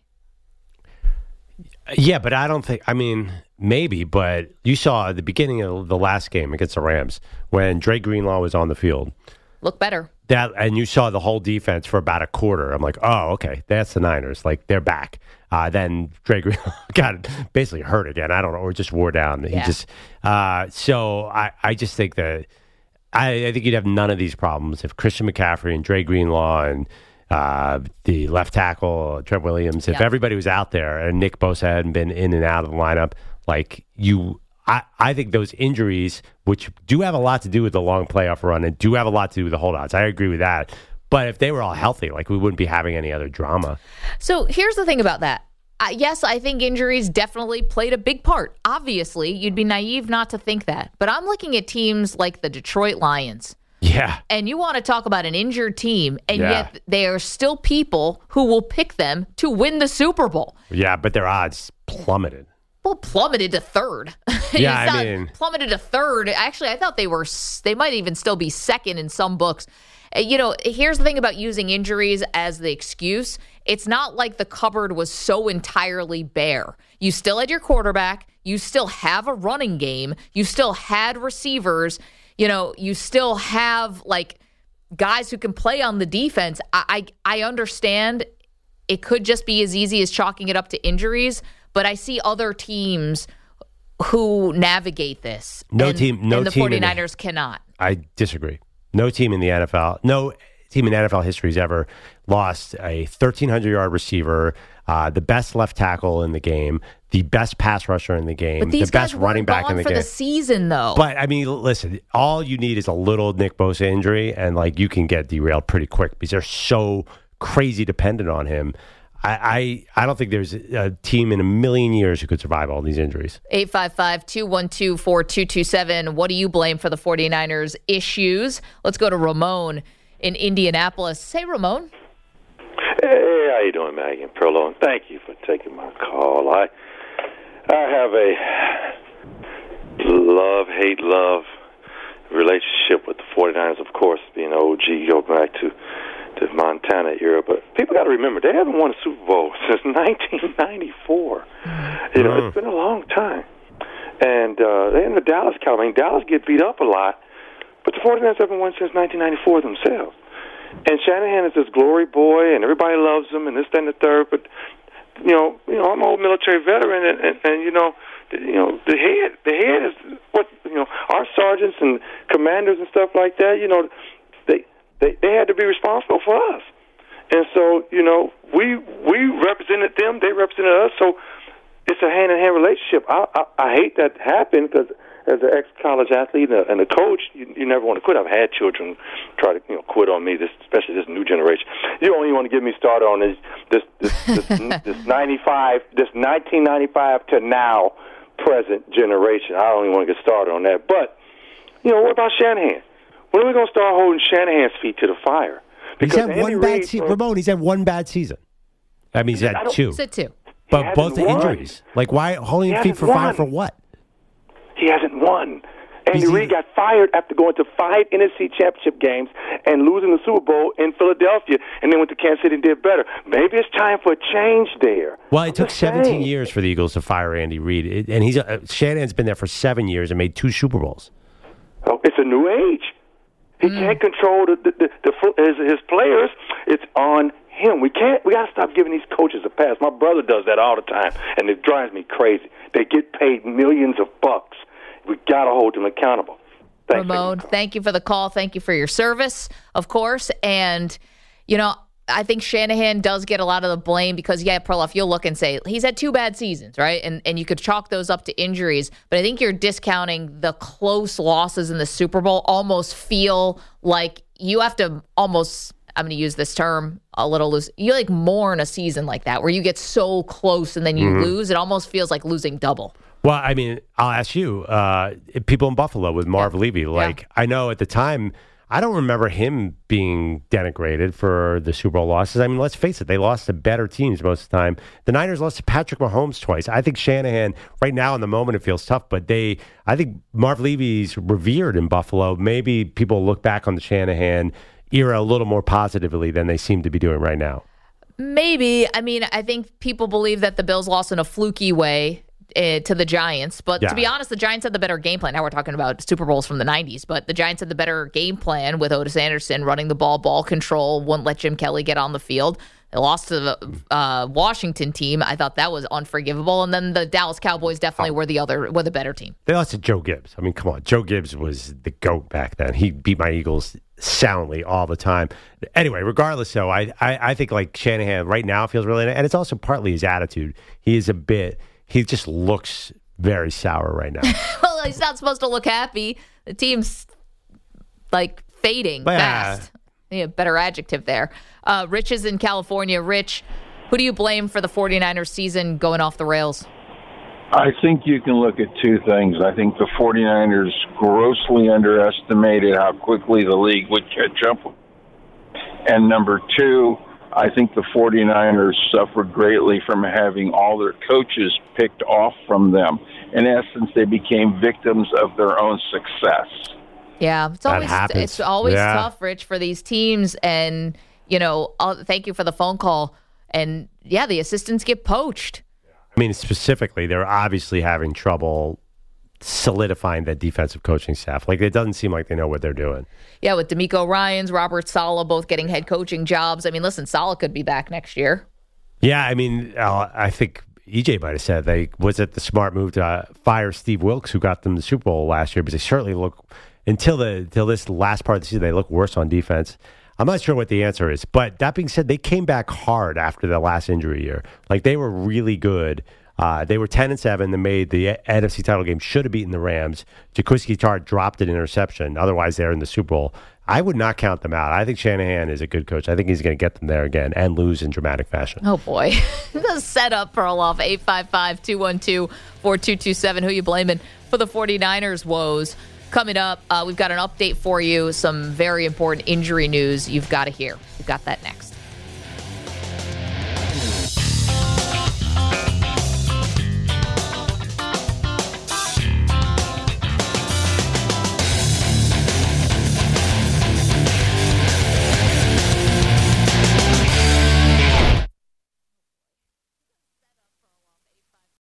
Speaker 5: Yeah, but I don't think, maybe, but you saw at the beginning of the last game against the Rams when Dre Greenlaw was on the field.
Speaker 4: Look better.
Speaker 5: And you saw the whole defense for about a quarter. I'm like, oh, okay, that's the Niners. Like, they're back. Then Dre Greenlaw got basically hurt again. I don't know, or just wore down.
Speaker 4: Yeah.
Speaker 5: He just, so I just think that, I think you'd have none of these problems if Christian McCaffrey and Dre Greenlaw and the left tackle, Trent Williams, if everybody was out there and Nick Bosa hadn't been in and out of the lineup, I think those injuries, which do have a lot to do with the long playoff run and do have a lot to do with the holdouts, I agree with that. But if they were all healthy, we wouldn't be having any other drama.
Speaker 4: So here's the thing about that. Yes, I think injuries definitely played a big part. Obviously, you'd be naive not to think that. But I'm looking at teams like the Detroit Lions.
Speaker 5: Yeah.
Speaker 4: And you want to talk about an injured team, and yet there are still people who will pick them to win the Super Bowl.
Speaker 5: Yeah, but their odds plummeted.
Speaker 4: Well, plummeted to third.
Speaker 5: Yeah,
Speaker 4: plummeted to third. Actually, I thought they might even still be second in some books. Here's the thing about using injuries as the excuse. It's not like the cupboard was so entirely bare. You still had your quarterback. You still have a running game. You still had receivers. You still have guys who can play on the defense. I understand it could just be as easy as chalking it up to injuries, but I see other teams who navigate this.
Speaker 5: No
Speaker 4: and
Speaker 5: team
Speaker 4: the 49ers cannot.
Speaker 5: I disagree. No team in the NFL history has ever lost a 1,300-yard receiver, the best left tackle in the game, the best pass rusher in the game, the best running back in the game.
Speaker 4: For the season, though.
Speaker 5: But, listen, all you need is a little Nick Bosa injury, and, you can get derailed pretty quick because they're so crazy dependent on him. I don't think there's a team in a million years who could survive all these injuries.
Speaker 4: 855-212-4227. What do you blame for the 49ers' issues? Let's go to Ramon in Indianapolis. Say, Ramon.
Speaker 13: Hey, how you doing, Maggie and Perlo? And thank you for taking my call. I have a love-hate relationship with the 49ers, of course, being an OG, go back to the Montana era. But people got to remember, they haven't won a Super Bowl since 1994. It's been a long time. And they're in the Dallas Cowboys. Dallas get beat up a lot, but the 49ers haven't won since 1994 themselves. And Shanahan is this glory boy, and everybody loves him, and this, that, and the third. But I'm an old military veteran, and the head is what our sergeants and commanders and stuff like that. They had to be responsible for us, and so we represented them, they represented us. So it's a hand-in-hand relationship. I hate that happened because as an ex-college athlete and a coach, you never want to quit. I've had children try to quit on me, especially this new generation. You don't even want to get me started on this 1995 to now present generation. I don't even want to get started on that. But what about Shanahan? When are we going to start holding Shanahan's feet to the fire?
Speaker 5: Because he's had one bad season. Ramon, he's had one bad season. That means he's had two.
Speaker 4: He's had two.
Speaker 5: But both the injuries. Why holding feet for fire for what?
Speaker 13: He hasn't won. Andy Reid got fired after going to 5 NFC championship games and losing the Super Bowl in Philadelphia, and then went to Kansas City and did better. Maybe it's time for a change there.
Speaker 5: Well, it took 17 years for the Eagles to fire Andy Reid, and Shanahan's been there for 7 years and made 2 Super Bowls.
Speaker 13: Oh, it's a new age. He can't control his players. It's on him. We got to stop giving these coaches a pass. My brother does that all the time, and it drives me crazy. They get paid millions of bucks. We got to hold them accountable. Thanks,
Speaker 4: Ramon, thank you for the call. Thank you for your service, of course. And, I think Shanahan does get a lot of the blame because, Perloff, you'll look and say he's had 2 bad seasons, right? And you could chalk those up to injuries. But I think you're discounting the close losses in the Super Bowl. Almost feel like you have to almost, I'm going to use this term a little loose, you mourn a season like that where you get so close and then you lose. It almost feels like losing double.
Speaker 5: Well, I'll ask you, people in Buffalo with Marv Levy, I know at the time, I don't remember him being denigrated for the Super Bowl losses. Let's face it, they lost to better teams most of the time. The Niners lost to Patrick Mahomes twice. I think Shanahan, right now in the moment, it feels tough, but I think Marv Levy's revered in Buffalo. Maybe people look back on the Shanahan era a little more positively than they seem to be doing right now.
Speaker 4: Maybe. I think people believe that the Bills lost in a fluky way to the Giants. But to be honest, the Giants had the better game plan. Now we're talking about Super Bowls from the 90s, but the Giants had the better game plan with Otis Anderson running the ball control, wouldn't let Jim Kelly get on the field. They lost to the Washington team. I thought that was unforgivable. And then the Dallas Cowboys definitely were the better team.
Speaker 5: They lost to Joe Gibbs. Come on. Joe Gibbs was the GOAT back then. He beat my Eagles soundly all the time. Anyway, regardless, though, I think Shanahan right now feels really, and it's also partly his attitude. He just looks very sour right now.
Speaker 4: Well, he's not supposed to look happy. The team's fading fast. Better adjective there. Rich is in California. Rich, who do you blame for the 49ers season going off the rails?
Speaker 14: I think you can look at 2 things. I think the 49ers grossly underestimated how quickly the league would catch up. And number 2, I think the 49ers suffered greatly from having all their coaches picked off from them. In essence, they became victims of their own success.
Speaker 4: Yeah, it's always tough, Rich, for these teams. And, thank you for the phone call. And, yeah, the assistants get poached.
Speaker 5: I mean, specifically, they're obviously having trouble solidifying that defensive coaching staff. Like, it doesn't seem like they know what they're doing.
Speaker 4: Yeah, with DeMeco Ryans, Robert Saleh both getting head coaching jobs. I mean, listen, Saleh could be back next year.
Speaker 5: Yeah, I mean, I think EJ might have said was it the smart move to fire Steve Wilkes, who got them the Super Bowl last year, because they certainly look, until this last part of the season, they look worse on defense. I'm not sure what the answer is. But that being said, they came back hard after the last injury year. Like, they were really good. They were 10-7. They made the NFC title game. Should have beaten the Rams. Jaquiski Tartt dropped an interception. Otherwise, they're in the Super Bowl. I would not count them out. I think Shanahan is a good coach. I think he's going to get them there again and lose in dramatic fashion.
Speaker 4: Oh, boy. The setup for a off 855-212-4227. Who you blaming for the 49ers woes? Coming up, we've got an update for you. Some very important injury news you've got to hear. We've got that next.